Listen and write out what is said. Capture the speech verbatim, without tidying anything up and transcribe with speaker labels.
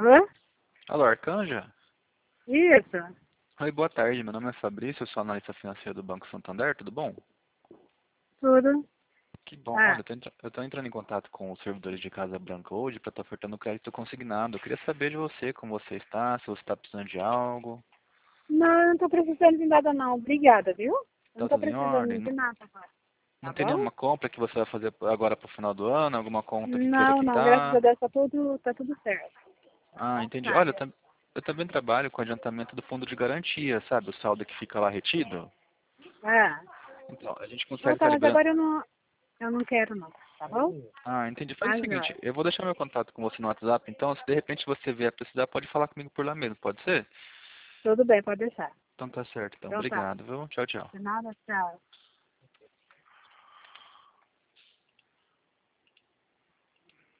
Speaker 1: Alô?
Speaker 2: Alô, Arcanja?
Speaker 1: Isso.
Speaker 2: Oi, boa tarde. Meu nome é Fabrício, eu sou analista financeiro do Banco Santander, tudo bom?
Speaker 1: Tudo.
Speaker 2: Que bom.
Speaker 1: Ah,
Speaker 2: Olha, eu tô, entra- eu tô entrando em contato com os servidores de Casa Branca hoje para estar ofertando crédito consignado. Eu queria saber de você, como você está, se você está precisando de algo.
Speaker 1: não, eu não tô precisando de nada não. Obrigada, viu? Eu não
Speaker 2: Tá
Speaker 1: tô
Speaker 2: tudo em
Speaker 1: precisando
Speaker 2: ordem?
Speaker 1: de
Speaker 2: Não,
Speaker 1: nada agora. Tá
Speaker 2: não tem
Speaker 1: bom?
Speaker 2: nenhuma compra que você vai fazer agora para o final do ano? Alguma conta que queira
Speaker 1: Não, não. Graças a
Speaker 2: quitar?
Speaker 1: Deus tá tudo, tá tudo certo.
Speaker 2: Ah, entendi. Olha, eu,
Speaker 1: Nada.
Speaker 2: tam- eu também trabalho com adiantamento do fundo de garantia, sabe? O saldo que fica lá retido.
Speaker 1: Ah.
Speaker 2: Então, a gente
Speaker 1: Oh,
Speaker 2: consegue
Speaker 1: tá,
Speaker 2: estar
Speaker 1: mas
Speaker 2: liberando.
Speaker 1: agora eu não, eu não quero não. Tá bom?
Speaker 2: Ah, entendi. Faz o
Speaker 1: Mas,
Speaker 2: seguinte,
Speaker 1: olha,
Speaker 2: eu vou deixar meu contato com você no WhatsApp, então se de repente você vier precisar, pode falar comigo por lá mesmo, pode ser?
Speaker 1: tudo bem, pode deixar.
Speaker 2: Então tá certo, então.
Speaker 1: Então tá.
Speaker 2: Obrigado, viu? Tchau, tchau.
Speaker 1: De nada, tchau.